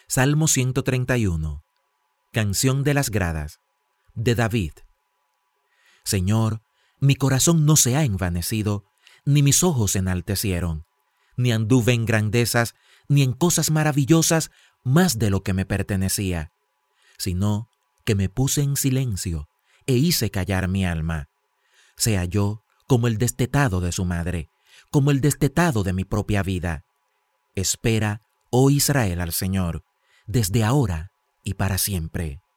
Salmo 131. Canción de las gradas, de David. Señor, mi corazón no se ha envanecido, ni mis ojos se enaltecieron, ni anduve en grandezas, ni en cosas maravillosas más de lo que me pertenecía, sino que me puse en silencio e hice callar mi alma. Sea yo como el destetado de su madre, como el destetado de mi propia vida. Espera, oh Israel, al Señor, desde ahora y para siempre.